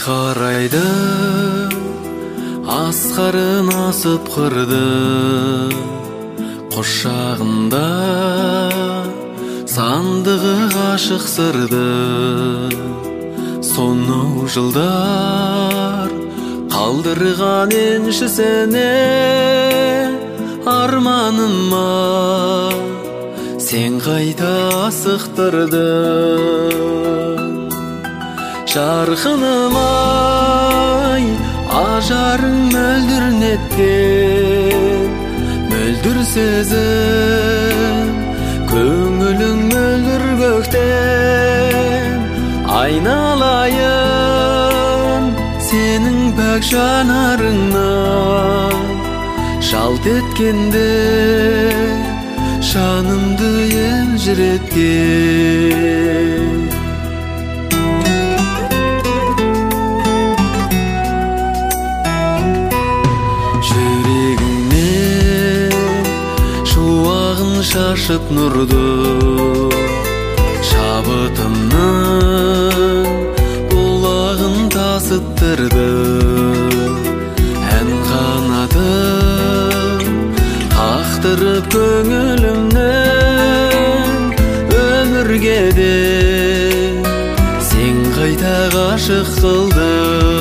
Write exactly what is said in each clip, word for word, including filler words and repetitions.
қарайды, асқарын асып қырды, құшағында сандығы ғашық сырды. Сонау жылдар қалдырған еншісіне арманыма сен қайта асықтырды. Жарқыным-ай, ажарың мөлдір неткен, мөлдір сезім, көңілің мөлдір көктен. Айналайын сенің пәк жанарыңнан, жалт еткенде жанымды елжіреткен. Жүрегіңнен шуағын шашып нұрды, шабытымның бұлағын тасыттырды. Ән қанатын қақтырып көңілімнен, өмірге де сен қайта ғашық қылды.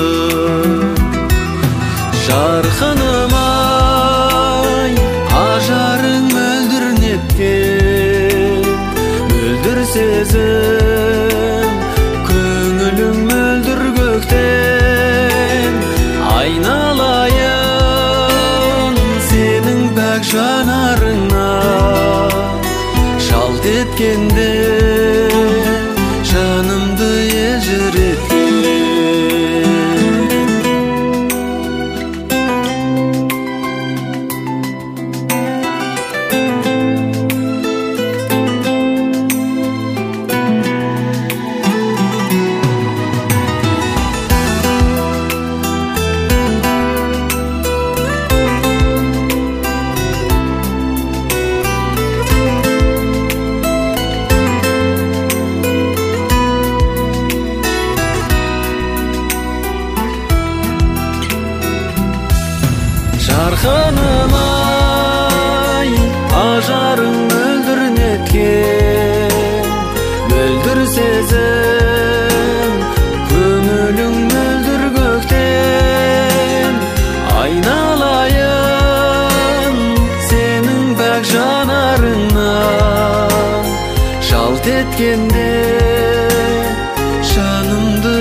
Жарқыным-ай, ажарың мөлдір неткен, мөлдір сезім, көңілің мөлдір көктен. Айналайын сенің пәк жанарыңнан, жалт еткенде жанымды елжіреткен. Жарқыным-ай, ажарың мөлдір неткен, мөлдір сезім, көңілің мөлдір көктен. Айналайын сенің пәк жанарыңнан, жалт еткенде жанымды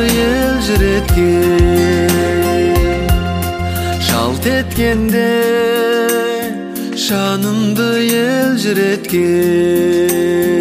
елжіреткен. Жалт еткенде жанымды елжіреткен.